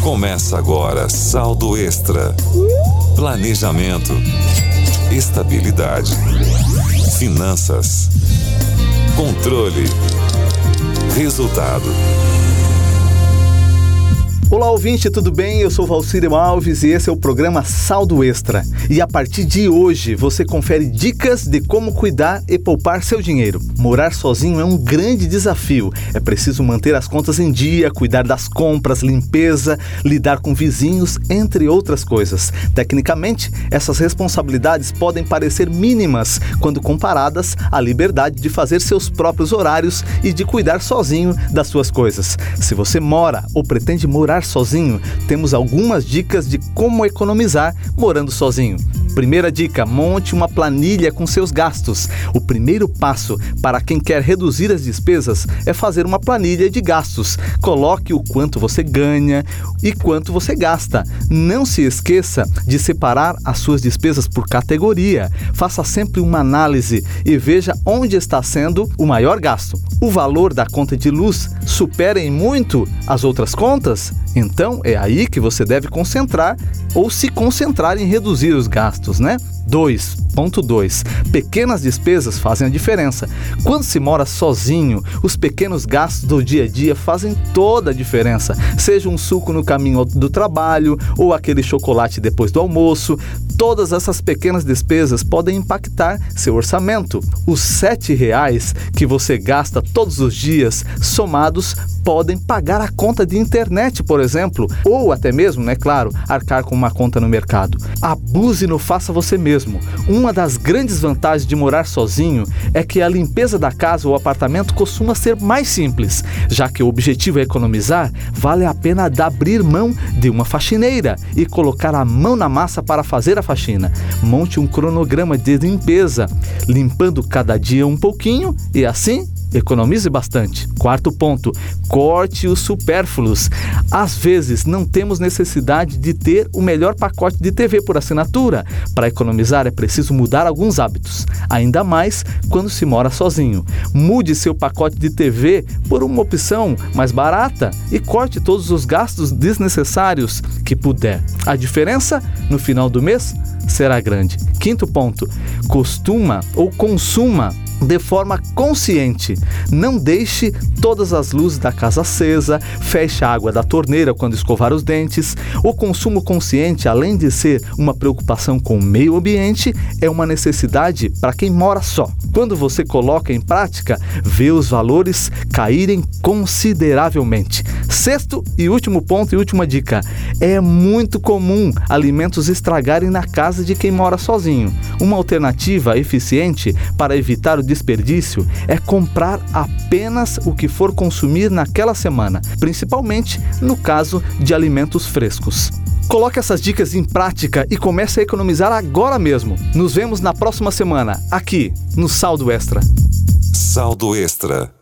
Começa agora Saldo Extra. Planejamento, estabilidade, finanças, controle, resultado. Olá, ouvinte, tudo bem? Eu sou Valcírio Alves e esse é o programa Saldo Extra. E a partir de hoje você confere dicas de como cuidar e poupar seu dinheiro. Morar sozinho é um grande desafio. É preciso manter as contas em dia, cuidar das compras, limpeza, lidar com vizinhos, entre outras coisas. Tecnicamente, essas responsabilidades podem parecer mínimas quando comparadas à liberdade de fazer seus próprios horários e de cuidar sozinho das suas coisas. Se você mora ou pretende morar sozinho, temos algumas dicas de como economizar morando sozinho. Primeira dica: monte uma planilha com seus gastos. O primeiro passo para quem quer reduzir as despesas é fazer uma planilha de gastos. Coloque o quanto você ganha e quanto você gasta. Não se esqueça de separar as suas despesas por categoria. Faça sempre uma análise e veja onde está sendo o maior gasto. O valor da conta de luz supera em muito as outras contas? Então é aí que você deve concentrar ou se concentrar em reduzir os gastos, né? 2.2. Pequenas despesas fazem a diferença. Quando se mora sozinho, os pequenos gastos do dia a dia fazem toda a diferença. Seja um suco no caminho do trabalho ou aquele chocolate depois do almoço. Todas essas pequenas despesas podem impactar seu orçamento. Os R$7 que você gasta todos os dias, somados, podem pagar a conta de internet, por exemplo, ou até mesmo, claro, arcar com uma conta no mercado. Abuse no faça você mesmo. Uma das grandes vantagens de morar sozinho é que a limpeza da casa ou apartamento costuma ser mais simples. Já que o objetivo é economizar, vale a pena abrir mão de uma faxineira e colocar a mão na massa para fazer a faxina. Monte um cronograma de limpeza, limpando cada dia um pouquinho e assim economize bastante. Quarto ponto: corte os supérfluos. Às vezes não temos necessidade de ter o melhor pacote de TV por assinatura. Para economizar é preciso mudar alguns hábitos, ainda mais quando se mora sozinho. Mude seu pacote de TV por uma opção mais barata e corte todos os gastos desnecessários que puder. A diferença no final do mês será grande. Quinto ponto: consuma de forma consciente. Não deixe todas as luzes da casa acesa, feche a água da torneira quando escovar os dentes. O consumo consciente, além de ser uma preocupação com o meio ambiente, é uma necessidade para quem mora só. Quando você coloca em prática, vê os valores caírem consideravelmente. Sexto e último ponto e última dica: é muito comum alimentos estragarem na casa de quem mora sozinho. Uma alternativa eficiente para evitar o desperdício é comprar apenas o que for consumir naquela semana, principalmente no caso de alimentos frescos. Coloque essas dicas em prática e comece a economizar agora mesmo. Nos vemos na próxima semana, aqui no Saldo Extra. Saldo Extra.